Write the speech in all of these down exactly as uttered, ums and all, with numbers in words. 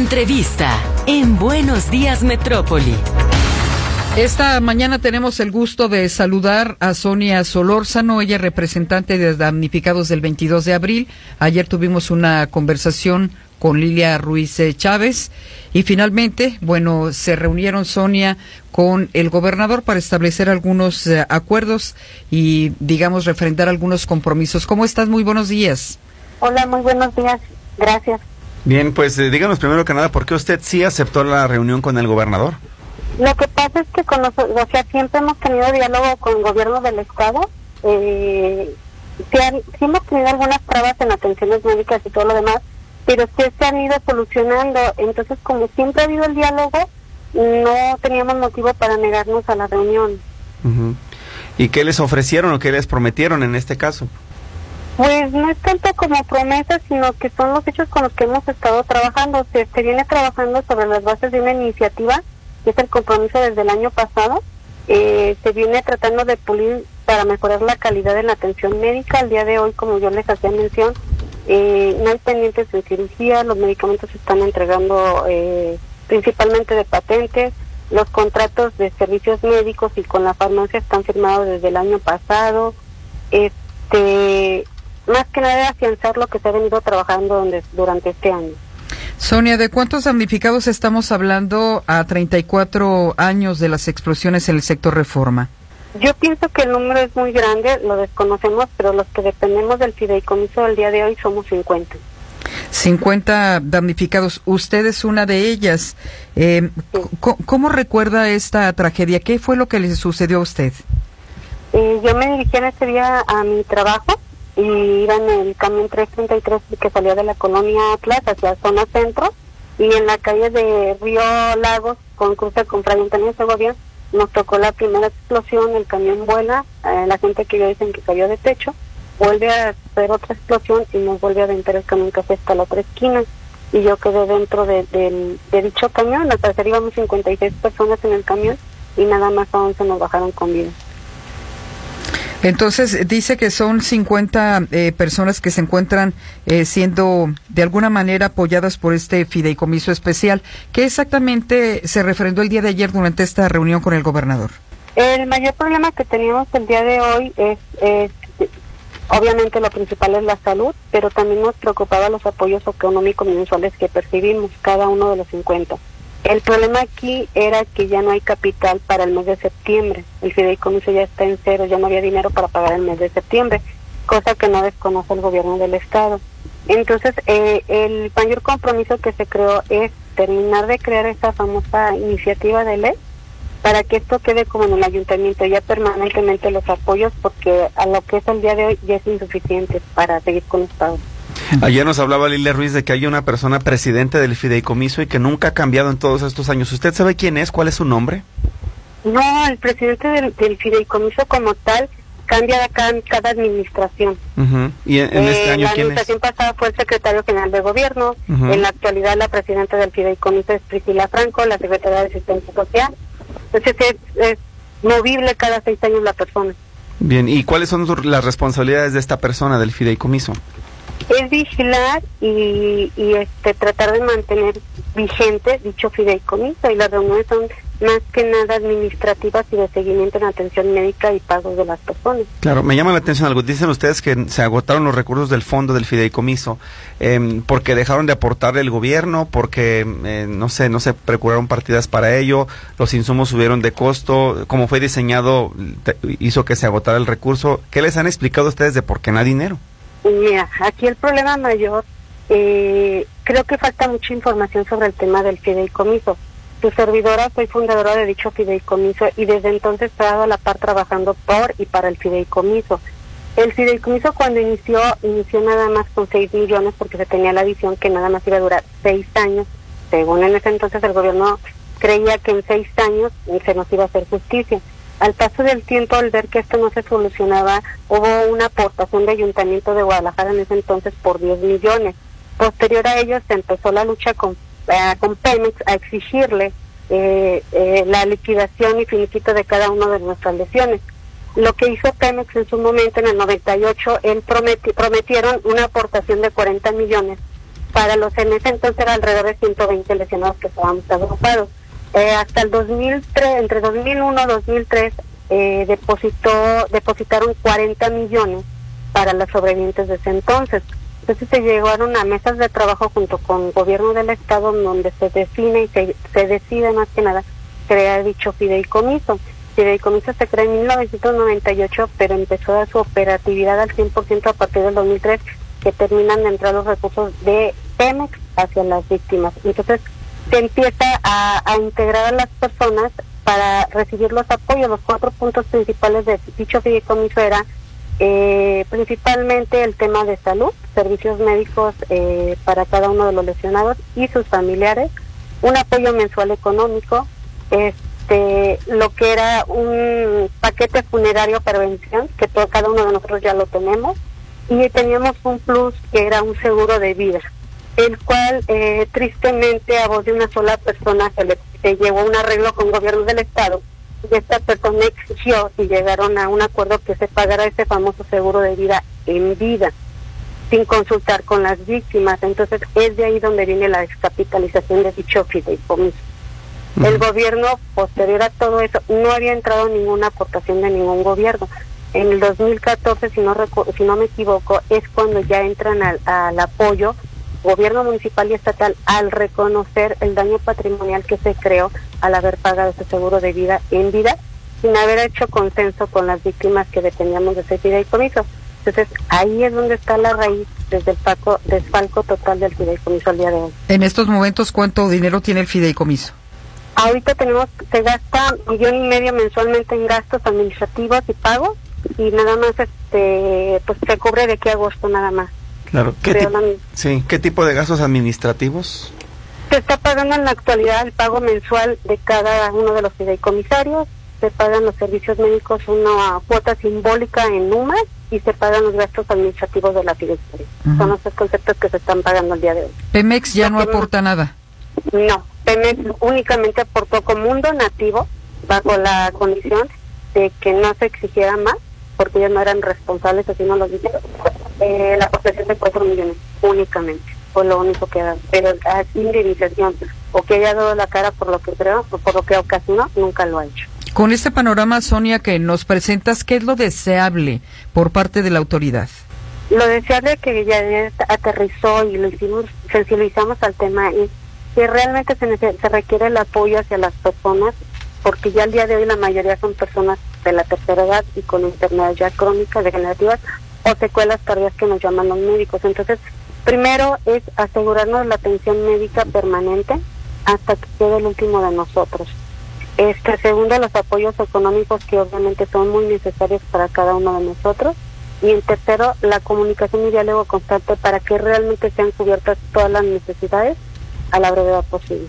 Entrevista en Buenos Días Metrópoli. Esta mañana tenemos el gusto de saludar a Sonia Solórzano, ella es representante de damnificados del veintidós de abril. Ayer tuvimos una conversación con Lilia Ruiz Chávez y finalmente, bueno, se reunieron Sonia con el gobernador para establecer algunos eh, acuerdos y, digamos, refrendar algunos compromisos. ¿Cómo estás? Muy buenos días. Hola, muy buenos días. Gracias. Bien, pues eh, díganos primero que nada, ¿por qué usted sí aceptó la reunión con el gobernador? Lo que pasa es que con los, o sea, siempre hemos tenido diálogo con el gobierno del estado. Eh, sí, han, sí hemos tenido algunas trabas en atenciones médicas y todo lo demás, pero sí se han ido solucionando. Entonces, como siempre ha habido el diálogo, no teníamos motivo para negarnos a la reunión. Uh-huh. ¿Y qué les ofrecieron o qué les prometieron en este caso? Pues no es tanto como promesas, sino que son los hechos con los que hemos estado trabajando. Se, se viene trabajando sobre las bases de una iniciativa, que es el compromiso desde el año pasado. Eh, se viene tratando de pulir para mejorar la calidad de la atención médica. Al día de hoy, como yo les hacía mención, eh, no hay pendientes de cirugía, los medicamentos se están entregando eh, principalmente de patentes, los contratos de servicios médicos y con la farmacia están firmados desde el año pasado. Este, más que nada afianzar lo que se ha venido trabajando donde, durante este año. Sonia, ¿de cuántos damnificados estamos hablando a treinta y cuatro años de las explosiones en el sector Reforma? Yo pienso que el número es muy grande, lo desconocemos, pero los que dependemos del fideicomiso del día de hoy somos cincuenta. cincuenta damnificados, usted es una de ellas. Eh, sí. ¿Cómo recuerda esta tragedia? ¿Qué fue lo que le sucedió a usted? Eh, yo me dirigí en ese día a mi trabajo y iba en el camión trescientos treinta y tres que salía de la colonia Atlas hacia la zona centro, y en la calle de Río Lagos con cruce con Fray Antonio Segovia nos tocó la primera explosión. El camión vuela, eh, la gente que yo dicen que cayó de techo, vuelve a hacer otra explosión y nos vuelve a aventar el camión casi hasta la otra esquina, y yo quedé dentro de, de, de dicho camión. Al parecer íbamos cincuenta y seis personas en el camión y nada más a once nos bajaron con vida. Entonces, dice que son cincuenta eh, personas que se encuentran eh, siendo de alguna manera apoyadas por este fideicomiso especial. ¿Qué exactamente se refrendó el día de ayer durante esta reunión con el gobernador? El mayor problema que teníamos el día de hoy es, es obviamente lo principal es la salud, pero también nos preocupaba los apoyos económicos mensuales que percibimos cada uno de los cincuenta. El problema aquí era que ya no hay capital para el mes de septiembre. El fideicomiso ya está en cero, ya no había dinero para pagar el mes de septiembre, cosa que no desconoce el gobierno del estado. Entonces, eh, el mayor compromiso que se creó es terminar de crear esa famosa iniciativa de ley para que esto quede como en el ayuntamiento, ya permanentemente los apoyos, porque a lo que es el día de hoy ya es insuficiente para seguir con los pagos. Ayer nos hablaba Lilia Ruiz de que hay una persona presidente del fideicomiso y que nunca ha cambiado en todos estos años. ¿Usted sabe quién es? ¿Cuál es su nombre? No, el presidente del, del fideicomiso como tal cambia cada, cada administración. Uh-huh. ¿Y en, en eh, este año la quién es? La administración pasada fue el secretario general de gobierno. Uh-huh. En la actualidad la presidenta del fideicomiso es Priscila Franco, la secretaria de asistencia social. Entonces es, es movible cada seis años la persona. Bien, ¿y cuáles son las responsabilidades de esta persona del fideicomiso? Es vigilar y, y este tratar de mantener vigente dicho fideicomiso, y las reuniones son más que nada administrativas y de seguimiento en atención médica y pagos de las personas. Claro, me llama la atención algo. Dicen ustedes que se agotaron los recursos del fondo del fideicomiso eh, porque dejaron de aportarle el gobierno, porque eh, no sé, no se procuraron partidas para ello, los insumos subieron de costo, como fue diseñado te, hizo que se agotara el recurso. ¿Qué les han explicado ustedes de por qué no hay dinero? Mira, aquí el problema mayor, eh, creo que falta mucha información sobre el tema del fideicomiso. Su servidora, soy fundadora de dicho fideicomiso y desde entonces he estado a la par trabajando por y para el fideicomiso. El fideicomiso cuando inició, inició nada más con seis millones porque se tenía la visión que nada más iba a durar seis años. Según en ese entonces el gobierno creía que en seis años se nos iba a hacer justicia. Al paso del tiempo, al ver que esto no se solucionaba, hubo una aportación de Ayuntamiento de Guadalajara en ese entonces por diez millones. Posterior a ello se empezó la lucha con, eh, con Pemex a exigirle eh, eh, la liquidación y finiquito de cada una de nuestras lesiones. Lo que hizo Pemex en su momento, en el noventa y ocho, él prometi, prometieron una aportación de cuarenta millones Para los en ese entonces era alrededor de ciento veinte lesionados que estábamos agrupados. Eh, hasta el dos mil tres, entre dos mil uno y dos mil tres, eh, depositó, depositaron cuarenta millones para las sobrevivientes de ese entonces. Entonces se llegaron a mesas de trabajo junto con el gobierno del estado, donde se define y se, se decide más que nada crear dicho fideicomiso. Fideicomiso se crea en mil novecientos noventa y ocho, pero empezó a su operatividad al cien por ciento a partir del dos mil tres, que terminan de entrar los recursos de Pemex hacia las víctimas. Entonces se empieza a, a integrar a las personas para recibir los apoyos. Los cuatro puntos principales de dicho fideicomiso era eh, principalmente el tema de salud, servicios médicos eh, para cada uno de los lesionados y sus familiares, un apoyo mensual económico, este, lo que era un paquete funerario prevención, que todo, cada uno de nosotros ya lo tenemos, y teníamos un plus que era un seguro de vida, el cual eh, tristemente a voz de una sola persona se le se llevó un arreglo con el gobierno del estado, y esta persona exigió y llegaron a un acuerdo que se pagara ese famoso seguro de vida en vida, sin consultar con las víctimas. Entonces es de ahí donde viene la descapitalización de dicho fideicomiso. Uh-huh. El gobierno, posterior a todo eso, no había entrado ninguna aportación de ningún gobierno. En el dos mil catorce, si no recu- si no me equivoco, es cuando ya entran al, al apoyo gobierno municipal y estatal al reconocer el daño patrimonial que se creó al haber pagado ese seguro de vida en vida, sin haber hecho consenso con las víctimas que dependíamos de ese fideicomiso. Entonces ahí es donde está la raíz desde el paco, desfalco total del fideicomiso al día de hoy. En estos momentos, ¿cuánto dinero tiene el fideicomiso? Ahorita tenemos, se gasta millón y medio mensualmente en gastos administrativos y pagos, y nada más este pues se cubre de aquí a agosto nada más. Claro. ¿Qué, ti- sí. ¿Qué tipo de gastos administrativos? Se está pagando en la actualidad el pago mensual de cada uno de los fideicomisarios, se pagan los servicios médicos una cuota simbólica en N U M A y se pagan los gastos administrativos de la fideicomisaria. Uh-huh. Son los conceptos que se están pagando el día de hoy. Pemex ya no, no aporta Pemex, nada. No, Pemex únicamente aportó como un donativo bajo la condición de que no se exigiera más, porque ellos no eran responsables, así no lo dijeron, eh, la aportación de cuatro millones únicamente, fue lo único que dan, pero así de iniciación, o que haya dado la cara por lo que creo, o por lo que ocasionó, nunca lo ha hecho. Con este panorama, Sonia, que nos presentas, ¿qué es lo deseable por parte de la autoridad? Lo deseable que ya aterrizó y lo hicimos, sensibilizamos al tema, es que realmente se, se requiere el apoyo hacia las personas, porque ya al día de hoy la mayoría son personas de la tercera edad y con enfermedades ya crónicas, degenerativas o secuelas tardías que nos llaman los médicos. Entonces, primero es asegurarnos la atención médica permanente hasta que quede el último de nosotros. Este, segundo, los apoyos económicos que obviamente son muy necesarios para cada uno de nosotros. Y en tercero, la comunicación y diálogo constante para que realmente sean cubiertas todas las necesidades a la brevedad posible.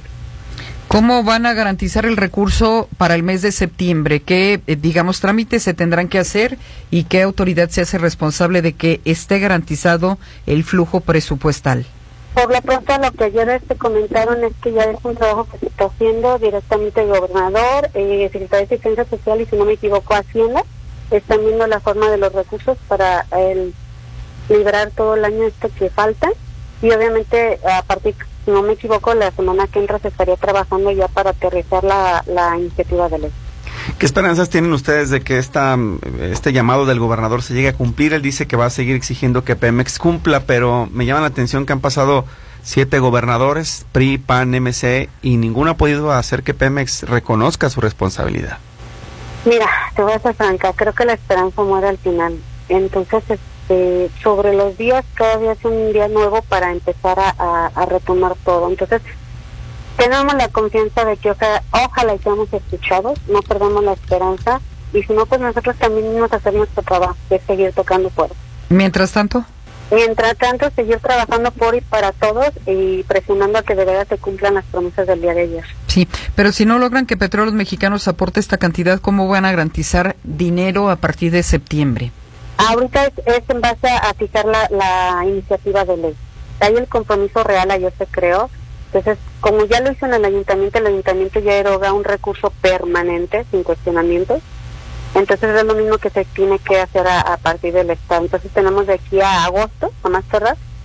¿Cómo van a garantizar el recurso para el mes de septiembre? ¿Qué, eh, digamos, trámites se tendrán que hacer y qué autoridad se hace responsable de que esté garantizado el flujo presupuestal? Por lo pronto, lo que ayer te comentaron es que ya es un trabajo que se está haciendo directamente el gobernador, eh, Secretaría de Defensa Social y, si no me equivoco, Hacienda. Están viendo la forma de los recursos para el, liberar todo el año este que falta. Y obviamente, a partir, si no me equivoco, la semana que entra se estaría trabajando ya para aterrizar la, la iniciativa de ley. ¿Qué esperanzas tienen ustedes de que esta, este llamado del gobernador se llegue a cumplir? Él dice que va a seguir exigiendo que Pemex cumpla, pero me llama la atención que han pasado siete gobernadores, P R I, P A N, M C, y ninguno ha podido hacer que Pemex reconozca su responsabilidad. Mira, te voy a ser franca, creo que la esperanza muere al final. Entonces, este, sobre los días, cada día es un día nuevo para empezar a, a, a retomar todo. Entonces, tenemos la confianza de que ojalá, ojalá seamos escuchados, no perdamos la esperanza, y si no, pues nosotros también nos hacemos nuestro trabajo, que es seguir tocando puertas. Mientras tanto... Mientras tanto, seguir trabajando por y para todos y presionando a que de verdad se cumplan las promesas del día de ayer. Sí, pero si no logran que Petróleos Mexicanos aporte esta cantidad, ¿cómo van a garantizar dinero a partir de septiembre? Ahorita es, es en base a fijar la, la iniciativa de ley. Ahí el compromiso real ayer se creó. Entonces, como ya lo hizo en el ayuntamiento, el ayuntamiento ya eroga un recurso permanente, sin cuestionamientos. Entonces es lo mismo que se tiene que hacer a, a partir del Estado. Entonces tenemos de aquí a agosto, a más tardar,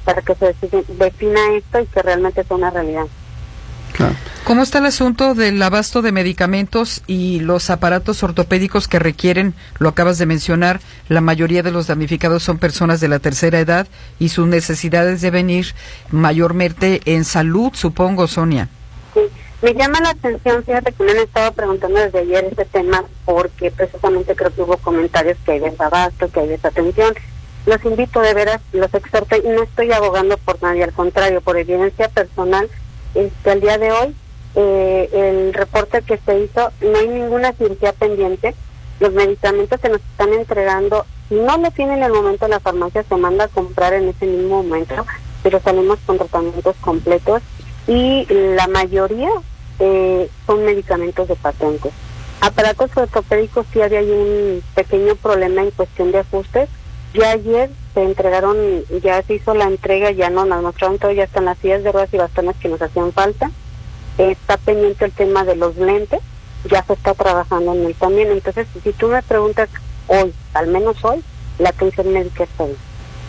para que se defina esto y que realmente sea una realidad. Claro. ¿Cómo está el asunto del abasto de medicamentos y los aparatos ortopédicos que requieren, lo acabas de mencionar, la mayoría de los damnificados son personas de la tercera edad y sus necesidades deben ir mayormente en salud, supongo, Sonia? Sí, me llama la atención, fíjate que me han estado preguntando desde ayer este tema porque precisamente creo que hubo comentarios que hay desabasto, que hay desatención. Los invito de veras, los exhorto, y no estoy abogando por nadie, al contrario, por evidencia personal. Este, al día de hoy, eh, el reporte que se hizo, no hay ninguna cirugía pendiente. Los medicamentos que nos están entregando, si no lo tienen en el momento en la farmacia, se manda a comprar en ese mismo momento, pero salimos con tratamientos completos y la mayoría eh, son medicamentos de patentes. Aparatos ortopédicos sí había un pequeño problema en cuestión de ajustes. Ya ayer se entregaron, ya se hizo la entrega, ya no nos mostraron todo, ya están las sillas de ruedas y bastones que nos hacían falta. Eh, está pendiente el tema de los lentes, ya se está trabajando en él también. Entonces, si tú me preguntas hoy, al menos hoy, la atención médica está bien.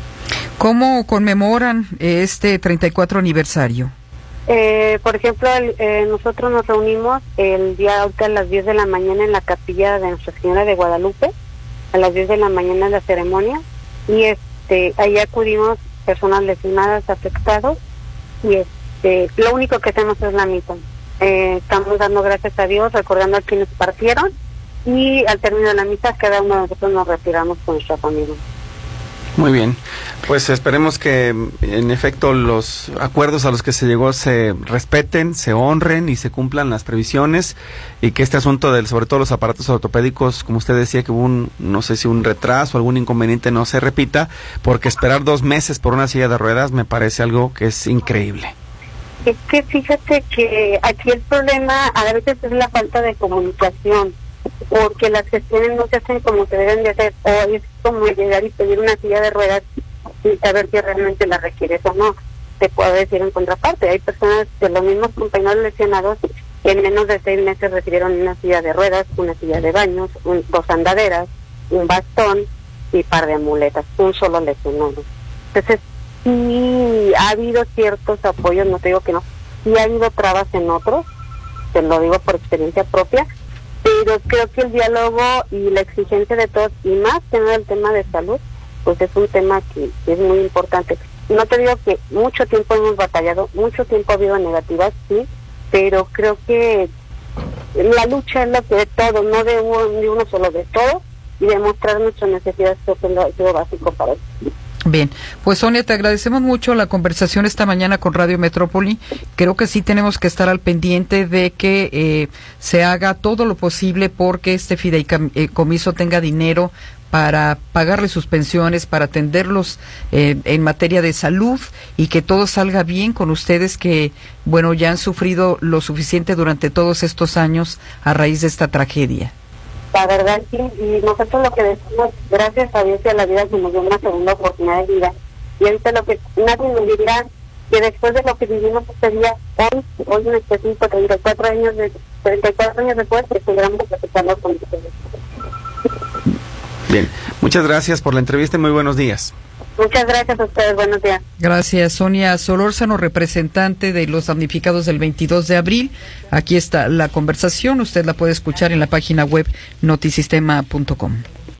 ¿Cómo conmemoran este treinta y cuatro aniversario? Eh, por ejemplo, el, eh, nosotros nos reunimos el día ahorita a las diez de la mañana en la capilla de Nuestra Señora de Guadalupe, a las diez de la mañana la ceremonia, y este ahí acudimos personas lesionadas, afectados, y este lo único que hacemos es la misa. Eh, estamos dando gracias a Dios, recordando a quienes partieron, y al término de la misa cada uno de nosotros nos retiramos con nuestra familia. Muy bien, pues esperemos que en efecto los acuerdos a los que se llegó se respeten, se honren y se cumplan las previsiones, y que este asunto del, sobre todo los aparatos ortopédicos, como usted decía, que hubo un, no sé si un retraso, algún inconveniente, no se repita, porque esperar dos meses por una silla de ruedas me parece algo que es increíble. Es que fíjate que aquí el problema a veces es la falta de comunicación, porque las gestiones no se hacen como se deben de hacer, o es como llegar y pedir una silla de ruedas sin saber si realmente la requieres o no. Te puedo decir en contraparte, hay personas de los mismos compañeros lesionados que en menos de seis meses recibieron una silla de ruedas, una silla de baños, un, dos andaderas, un bastón y par de muletas, un solo lesionado. Entonces, sí ha habido ciertos apoyos, no te digo que no, sí ha habido trabas en otros, te lo digo por experiencia propia, pero creo que el diálogo y la exigencia de todos, y más que nada el tema de salud, pues es un tema que, que es muy importante. No te digo que mucho tiempo hemos batallado, mucho tiempo ha habido negativas, sí, pero creo que la lucha es lo que de todo, no de uno, de uno solo, de todo, y demostrar nuestras necesidades, creo que es lo básico para eso. Bien, pues Sonia, te agradecemos mucho la conversación esta mañana con Radio Metrópoli. Creo que sí tenemos que estar al pendiente de que eh, se haga todo lo posible porque este fideicomiso tenga dinero para pagarle sus pensiones, para atenderlos eh, en materia de salud, y que todo salga bien con ustedes que, bueno, ya han sufrido lo suficiente durante todos estos años a raíz de esta tragedia. La verdad sí, y nosotros lo que decimos, gracias a Dios y a la vida que nos dio una segunda oportunidad de vida, y ahorita lo que nadie nos dirá, que después de lo que vivimos este día, hoy, hoy en específico, treinta y cuatro años, de, treinta y cuatro años después, que estuviéramos platicando con ustedes. Bien, muchas gracias por la entrevista y muy buenos días. Muchas gracias a ustedes, buenos días. Gracias, Sonia Solórzano, representante de los damnificados del veintidós de abril. Aquí está la conversación, usted la puede escuchar en la página web notisistema punto com.